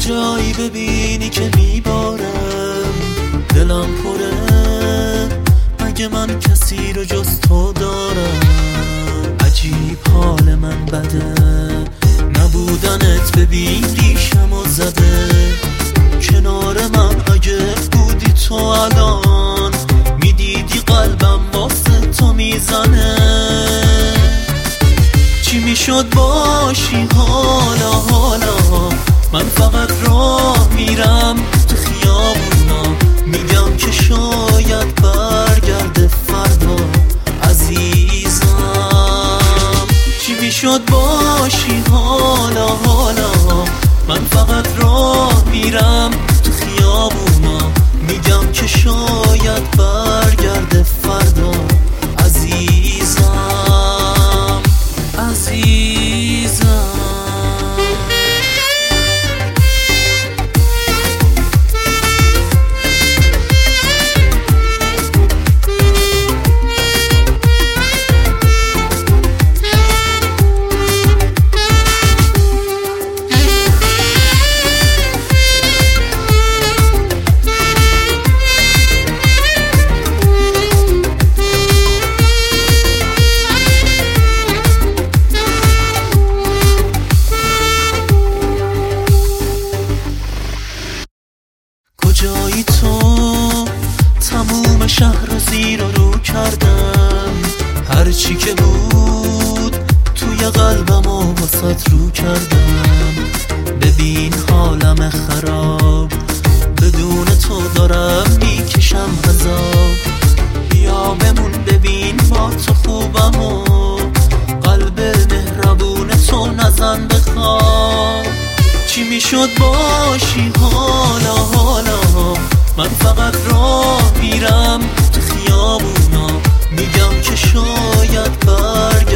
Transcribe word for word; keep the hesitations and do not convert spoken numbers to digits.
کجایی ببینی که میبارم دلم پره، مگه من کسی رو جز تو دارم؟ عجیب حال من بده، نبودنت ببین ریشمو زده. کنار من اگه بودی تو الان، میدیدی قلبم واسه تو میزنه. چی میشد باشی حالا حالا؟ من فقط راه میرم تو خیابونا، میگم که شاید برگرده فردا عزیزم. چی میشد باشی حالا حالا؟ من فقط راه میرم تو خیابونا، میگم که شاید برگرده فردا عزیزم عزیزم. کجایی تو؟ تموم شهر رو زیر و رو کردم، هرچی که بود توی قلبم و واسط رو کردم. ببین حالم خراب، بدون تو دارم میکشم عذاب. بیا بمون ببین با تو خوبم و قلب مهربون تو نزن بخواب. چی میشد باشی حالا حالا؟ من فقط راه میرم تو خیابونا، میگم که شاید برگردی